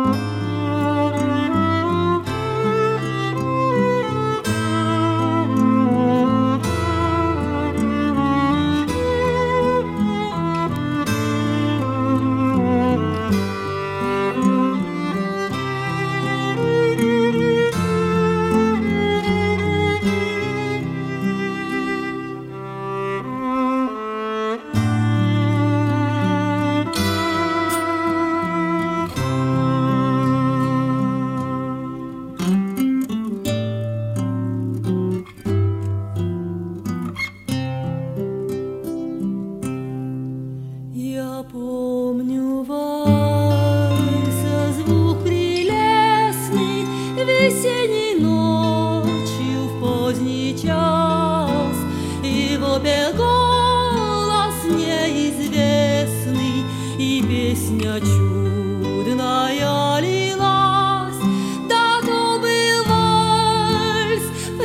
Помню вальса звук прелестный весенней ночью в поздний час, его пел голос неизвестный, и песня чудная лилась. Да, то был вальс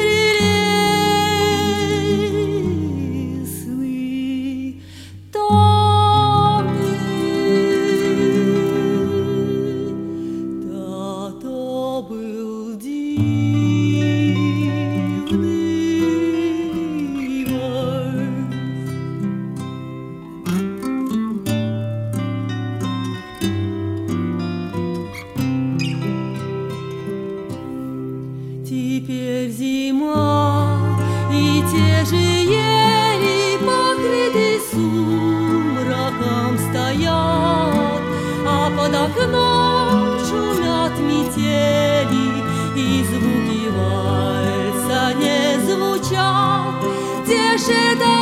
прелестный. Был дивный вальс. Теперь зима, и те же ели, покрыты сумраком, стоят, а под окном шумят метели, и звуки вальса не звучат. Те же